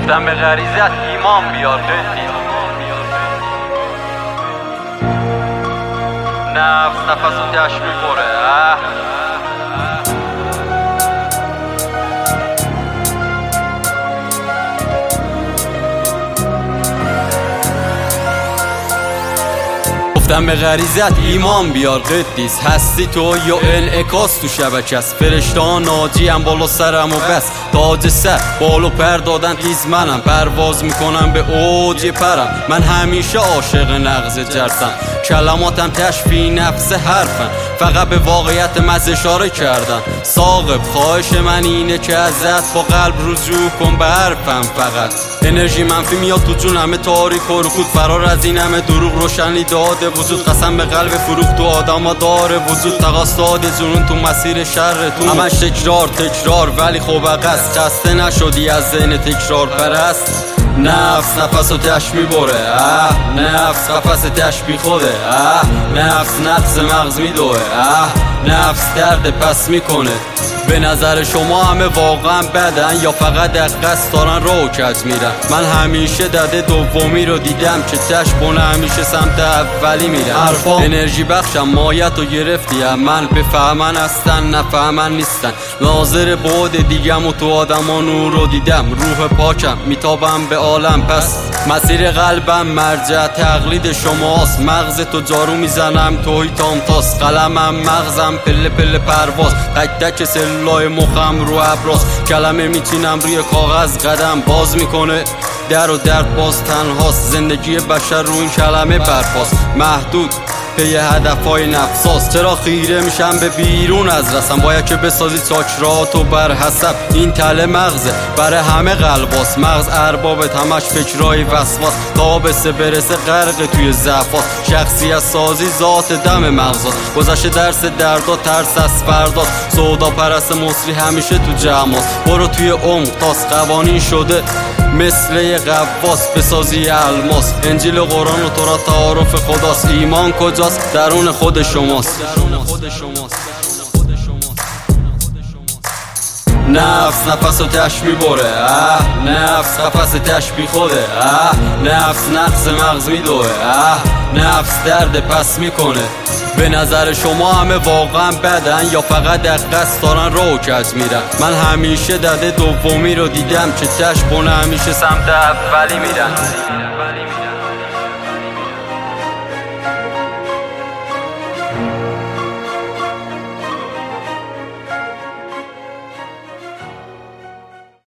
گفتم به غریزت ایمان بیار قدی. نفس نفس و تش میبره. گفتم به غریزت ایمان بیار قدیس. هستی تو یا انعکاس تو شبکه است. فرشته‌ها ناجی هم بالا سرم و بس. تاج سر بالو پر دادن خیز منم. پرواز میکنم به اوج پرم. من همیشه عاشق نغز جرسم. کلماتم تشبیه نفس حرفم. فقط به واقعیت مز اشاره کردن. ثاقب خواهش من اینه که ازت با قلب رجوع کن به حرفم. فقط انرژی منفی میاد تو جون، همه تاریک و رکود. فرار از این همه دروغ روشنی داده وجود. قسم به قلب فروخت تو آدم داره وجود. تقاس داده جنون تو مسیر شرتون. همش تکرار ولی خب عقص. خسته نشدی از ذهن تکرار پرست. نفس نفس و تش میبره. نفس قفس تش بی خوده. نفس نفس مغز میدوه. نفس درد پس میکنه. به نظر شما همه واقعا بدن یا فقط دقیقست دارن رو کج میرن؟ من همیشه دده دومی رو دیدم که چشمونه همیشه سمت اولی میرن. حرفا انرژی بخشم مایت رو گرفتیم. من بفهمن هستن نفهمن نیستن. ناظر بعد دیگم و تو آدم ها نور رو دیدم. روح پاکم میتابم به عالم. پس مسیر قلبم مرجع تقلید شماست. مغز تو جارو میزنم توی تامتاس. قلمم مغزم پله پله پرواز. تک تک سلولای مخم رو ابراز. کلمه میچینم روی کاغذ قدم باز میکنه. در و درد باز تنهاست. زندگی بشر رو این کلمه برپاست. محدود پی هدفهای نفساست. چرا خیره میشم به بیرون از رسم؟ باید که بسازی چاکراتو بر حسب. این تله مغزه برای همه قلباست. مغز اربابت همش فکرای وسواس. تا برسه غرق توی ضعفات. شخصیت سازی ذات دم مغزات. گذشته درس دردا ترس از فردات. سودا پرست مصری همیشه تو جمعاست. برو توی عمق تاس قوانین شده مثل یه غواص. بسازی الماس. انجیل و قرآن و تو را تعارف خداست. ایمان کجاست؟ درون خود شماست. نفس نفس و تش میبره. نفس قفس تش بی خوده. نفس نقص مغز میدوه. نفس درد پس میکنه. به نظر شما همه واقعا بدن یا فقط دقیقست دارن رو کج میرن؟ من همیشه دده دومی رو دیدم که چشمونه همیشه سمت اولی میرن.